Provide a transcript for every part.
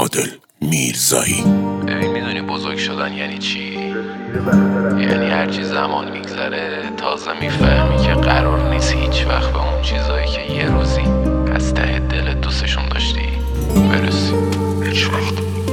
عادل میرزایی. ببین میدونی بزرگ شدن یعنی چی؟ یعنی هرچی زمان میگذره تازه میفهمی که قرار نیست هیچ وقت به اون چیزایی که یه روزی از ته دلت دوستشون داشتی برسی. هیچ وقت.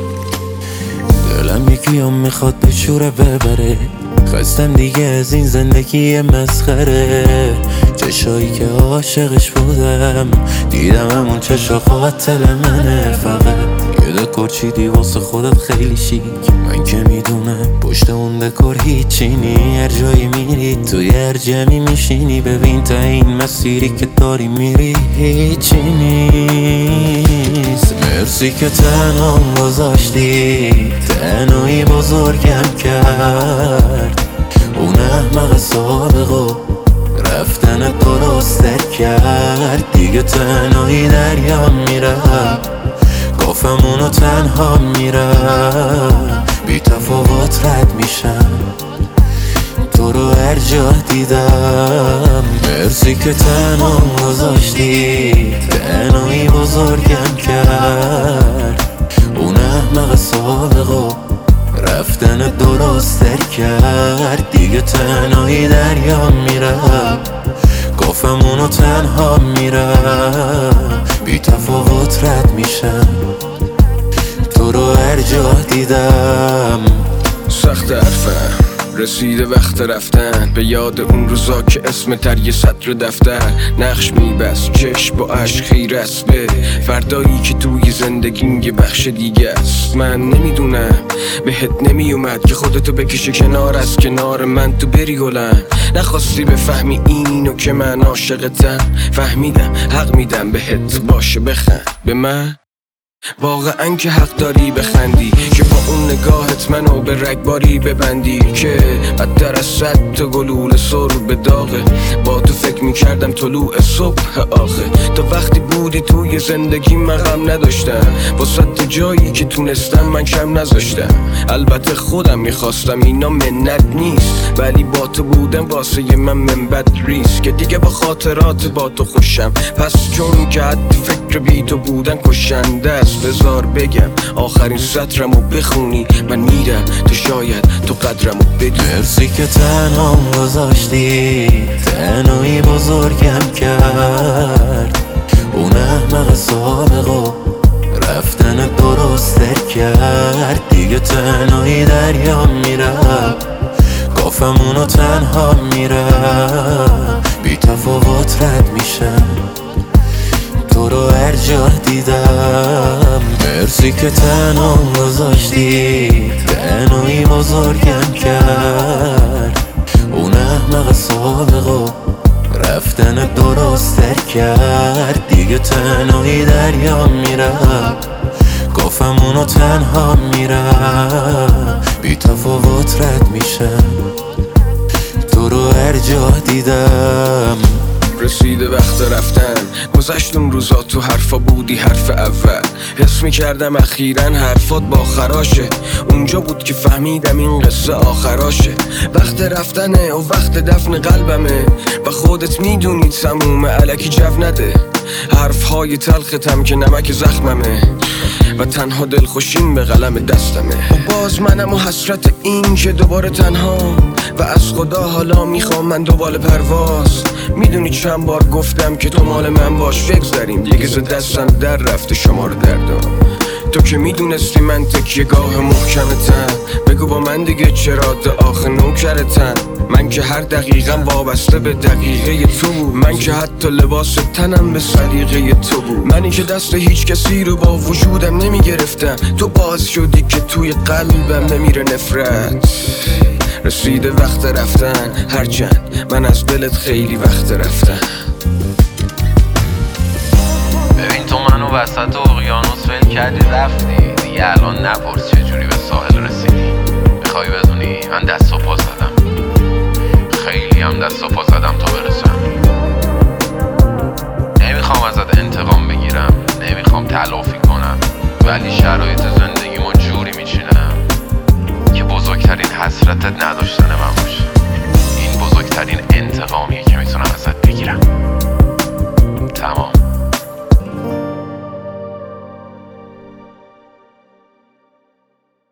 دلم یکیام میخواد به شوره ببره، خواستم دیگه از این زندگی مسخره. چشایی که عاشقش بودم دیدم همون چشا قاتل منه. فقط یه دکور چیدی واسه خودت خیلی شیک، من که میدونم پشت اون دکور هیچی نی. هر جایی میری توی هر جمعی میشینی، ببین تا این مسیری که داری میری هیچی نیست. مرسی که تنهام گذاشتی، تنهایی بزرگم کرد. اون احمق سابقو رفتن درستر کرد. دیگه تنهایی دریام میرم، گفتم اونو تنها میرم. بی تفاوت رد میشم، تو رو هر جا دیدم. مرسی که تنها گذاشتی، تنهایی بزرگم کرد. اون احمق سابقو رفتن درستر کرد. دیگه تنهایی دریام میرم، گفتم اونو تنها میرم. بی تفاوت رد میشم، تو رو هر جا دیدم. سخت حرفم رسیده وقت رفتن، به یاد اون روزا که اسم تر یه سطر دفتر نقش میبست چشم با عشق خیر است به فردایی که توی زندگیم یه بخش دیگه است. من نمیدونم بهت نمیومد که خودتو بکشه کنار از کنار من تو بری گلم. نخواستی بفهمی اینو که من عاشقتم، فهمیدم حق میدم بهت باشه بخند به من. واقعا که حق داری بخندی که با اون نگاهت منو به رگباری ببندی که بدتر از 100 تا گلوله سر به داغه. با تو فکر میکردم طلوع صبح آخه. تا وقتی بودی توی زندگی من غم نداشتم، واسه جایی که تونستم من کم نذاشتم. البته خودم میخواستم اینا منت نیست، ولی با تو بودم واسه من منبت ریست. که دیگه با خاطرات با تو خوشم، پس چون که حد فکر بی تو بودن کشنده است. بذار بگم آخرین سطرمو بخونی، من میرم تو شاید تو قدرمو بدی. مرسی که تنها گذاشتی، تنهایی بزرگم کرد. اون احمق سابقو رفتن درستر کرد. دیگه تنهایی دریام میرم، گفتم اونو تنها میرم. بی تفاوت رد میشم، تو رو هر جا دیدم. مرسی که تنها گذاشتی، تنهایی بزرگم کرد. اون احمق سابقو رفتن درستر کرد. دیگه تنهایی دریام میرم، گفتم اونو تنها میرم. بی تفاوت رد میشم، تو رو هر جا دیدم. رسیده وقت رفتن، گذشت اون روزا تو حرفا بودی حرف اول. حس میکردم اخیراً حرفات با خراشه، اونجا بود که فهمیدم این قصه آخراشه. وقت رفتنه و وقت دفن قلبمه، و خودت میدونی تمومه الکی جو نده. حرفهای تلختم که نمک زخممه، و تنها دلخوشیم به قلم دستمه. و باز منم و حسرت این که دوباره تنها، و از خدا حالا میخوام من دوباره پرواز. میدونی چند بار گفتم که تو مال من باش، بگذاریم دیگه ز دستم در رفته شما رو دردم. تو که میدونستی من تکیه گاه محکمتم، بگو با من دیگه چرا آخه نوکرتم. من که هر دقیقم وابسته به دقیقه تو بود، من که حتی لباس تنم به سلیقه تو بود. منی که دست هیچ کسی رو با وجودم نمیگرفتم، تو باز شدی که توی قلبم نمیره نفرت. رسیده وقت رفتن، هرچند من از دلت خیلی وقت رفتم. ببین تو منو وسط اقیانوس ول کردی رفتی، دیگه الان نپرس چجوری به ساحل رسیدی. میخوای بدونی من دست و پا زدم، خیلی هم دست و پا زدم تا برسم. نمیخوام ازت انتقام بگیرم، نمیخوام تلافی کنم، ولی شرایط زندگیمو جوری میچینم که بزرگترین حسرتت نداشتن من باشه. این بزرگترین انتقامیه که میتونم ازت بگیرم. تمام.